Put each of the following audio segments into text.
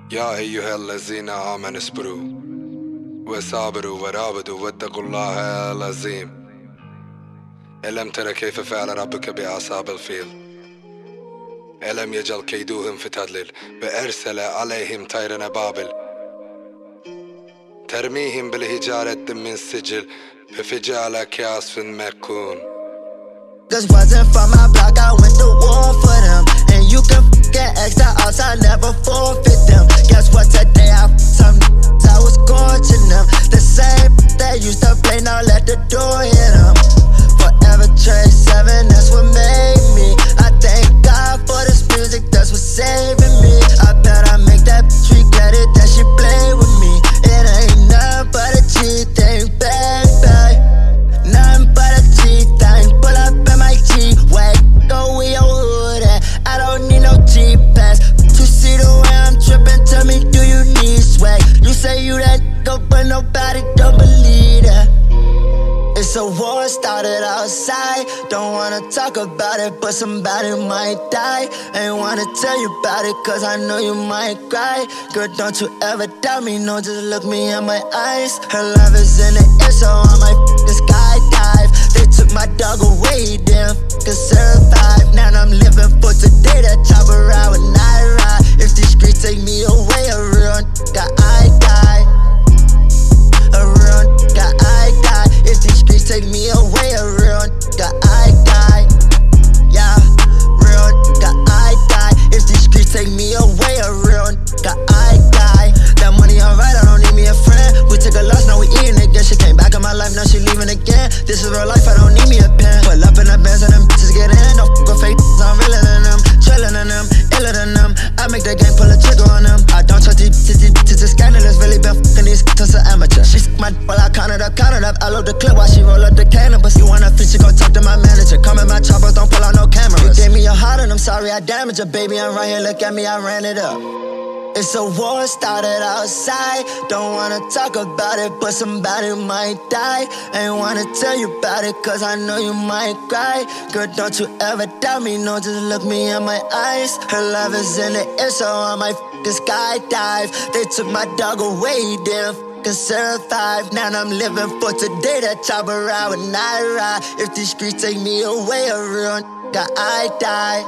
يا أيها الذين آمنوا اصبروا وصابروا ورابطوا واتقوا الله العظيم. ألم تر كيف فعل ربك بأصحاب الفيل؟ ألم يجعل كيدوهم في تضليل وأرسل عليهم طيرا أبابيل ترميهم بالحجارة من سجيل فجعل كعصف مأكول. Cause wasn't from my block, I went to war for them. And you can get extra odds, I never forfeit them. Guess what, today I some I was scorching them. The same they used to play, now let the door hit them. Forever Trade 7, that's what made me. I thank God for this music, that's what's saving me. I bet I make that bitch regret it, that she play with me. It ain't nothing but a cheat thing, baby. Nothing but a cheat thing. Pull up in my G-Way, go where your hood at. I don't need no G-Pass. To see the way I'm trippin', tell me, do you need swag? You say you that nigga, but nobody don't believe that. It's a war started outside. Don't wanna talk about it, but somebody might die. Ain't wanna tell you about it, cause I know you might cry. Girl, don't you ever doubt me, no, just look me in my eyes. Her love is in the air, so I might skydive. They took my dog away, damn, can survive. Now I'm living for today, that chop around when I ride. If these streets take me away, a real nigga, I die. A real nigga, I die. If these streets take me away, a real nigga, I die. Yeah, real nigga, I die. If these streets take me away, a real nigga, I die. That money alright, I don't need me a friend. We took a loss, now we eating again. She came back in my life, now she leaving again. This is real life, I don't need me a pen. Pull up in the Benz and them bitches get in. Don't fuck with fake, I'm realer than them, trailer than them, iller than them. I make the game, pull a trigger on them. I don't trust these bitches, it's scandalous. Really been fucking these since an amateur. She suck my while I count it up. I load the clip while she roll up the cannabis. You wanna fit, you gon' talk to my manager. Come in my choppers, don't pull out no cameras. You gave me your heart and I'm sorry I damaged it. Baby, I'm right here, look at me, I ran it up. It's a war started outside. Don't wanna talk about it, but somebody might die. Ain't wanna tell you about it, cause I know you might cry. Girl, don't you ever doubt me, no, just look me in my eyes. Her love is in the air, so I might fucking skydive. They took my dog away, damn, can survive. Now I'm living for today, that chop around when I ride. If these streets take me away, a real nigga, I die.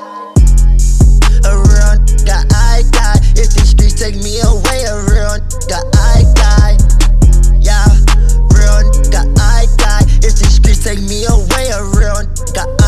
A real nigga, I die. If these streets take me away, a real nigga, I die. Yeah, real nigga, I die. If these streets take me away, a real nigga,